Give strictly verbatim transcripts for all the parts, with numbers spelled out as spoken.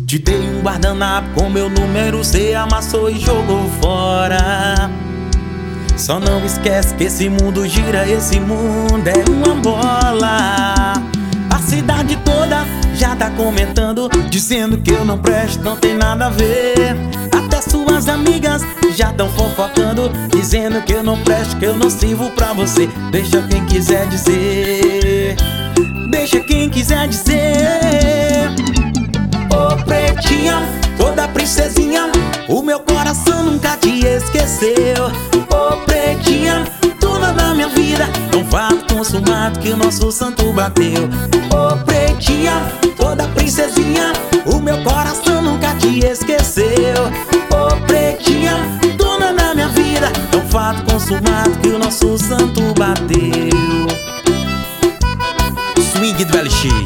Te dei um guardanapo com meu número, cê amassou e jogou fora. Só não esquece que esse mundo gira, esse mundo é uma bola. A cidade toda já tá comentando, dizendo que eu não presto, não tem nada a ver. Até suas amigas já tão fofocando, dizendo que eu não presto, que eu não sirvo pra você. Deixa quem quiser dizer, deixa quem quiser dizer. Ô pretinha, toda princesinha, o meu coração nunca te esqueceu. Ô pretinha, dona da minha vida, um fato consumado que o nosso santo bateu. Ô pretinha, toda princesinha, o meu coração nunca te esqueceu. Ô pretinha, dona da minha vida, um fato consumado que o nosso santo bateu. Swing do L X.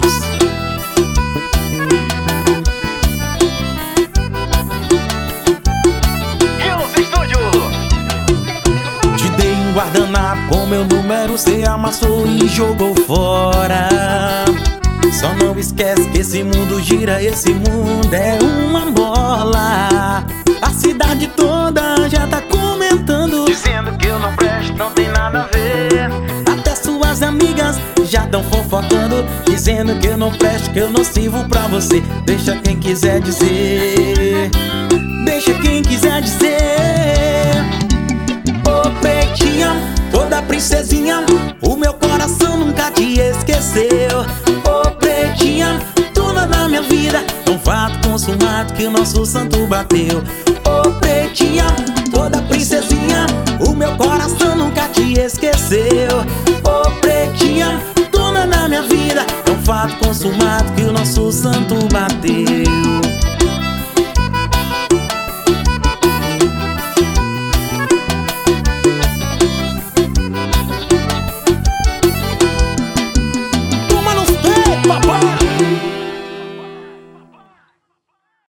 Guardanapo com meu número, cê amassou e jogou fora. Só não esquece que esse mundo gira, esse mundo é uma bola. A cidade toda já tá comentando, dizendo que eu não presto, não tem nada a ver. Até suas amigas já tão fofocando, dizendo que eu não presto, que eu não sirvo pra você. Deixa quem quiser dizer, deixa quem quiser dizer. Ô pretinha, toda princesinha, o meu coração nunca te esqueceu. Ô pretinha, dona da minha vida, um fato consumado que o nosso santo bateu. Ô pretinha, toda princesinha, o meu coração nunca te esqueceu. Ô pretinha, dona da minha vida, um fato consumado que o nosso santo bateu.